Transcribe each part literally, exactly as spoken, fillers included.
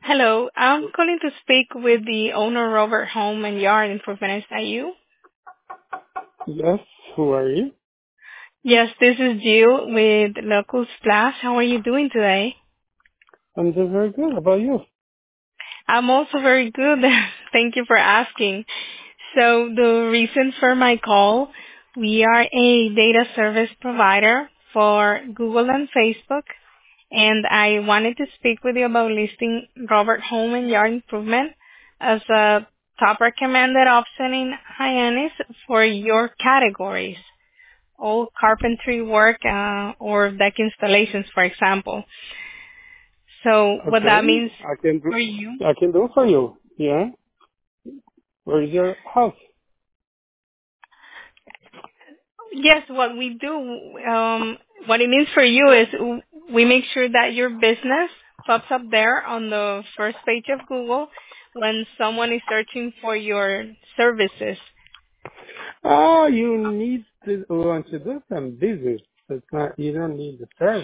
Hello, I'm calling to speak with the owner Robert Home and Yard Improvement. Is that you? Yes, who are you? Yes, this is Jill with Local Splash. How are you doing today? I'm doing very good. How about you? I'm also very good. Thank you for asking. So the reason for my call, we are a data service provider for Google and Facebook, and I wanted to speak with you about listing Robert Home and Yard Improvement as a top recommended option in Hyannis for your categories, all carpentry work uh, or deck installations, for example. So what that Okay, means I can do. for you. I can do for you. Yeah. Where is your house? Yes, what we do, um, what it means for you is w- we make sure that your business pops up there on the first page of Google when someone is searching for your services. Oh, you need to want to do some business. It's not. You don't need the service.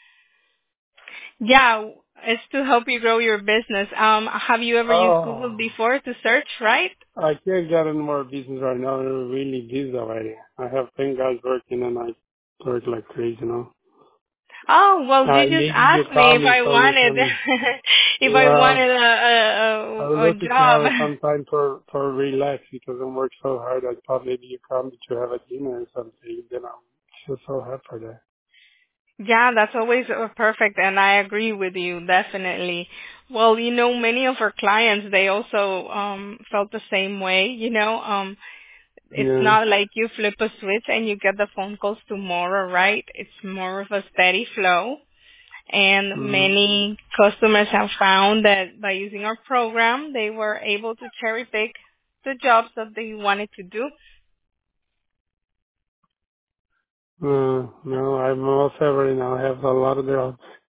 Yeah, it's to help you grow your business. Um, have you ever used Google Oh, before to search, right? I can't get any more business right now. I'm really busy already. I have ten guys working and I work like crazy, you know. Oh, well, I you just need you asked me call if me I so you wanted, can. if I Well, wanted a, I a, was a, a looking to job. have some time for for relax because I work so hard. I thought maybe you come to have a dinner or something. Then I'm so so happy for that. Yeah, that's always uh, perfect, and I agree with you, definitely. Well, you know, many of our clients, they also um felt the same way, you know. Um it's Yeah. not like you flip a switch and you get the phone calls tomorrow, right? It's more of a steady flow. And Mm. many customers have found that by using our program, they were able to cherry pick the jobs that they wanted to do. Uh, no, I'm all February now. I have a lot of jobs.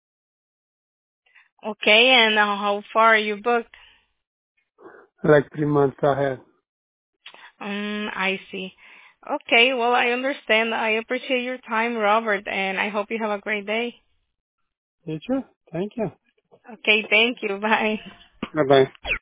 Okay, and uh, how far are you booked? Like three months ahead. Um, I see. Okay, well, I understand. I appreciate your time, Robert, and I hope you have a great day. You too. Thank you. Okay, thank you. Bye. Bye bye.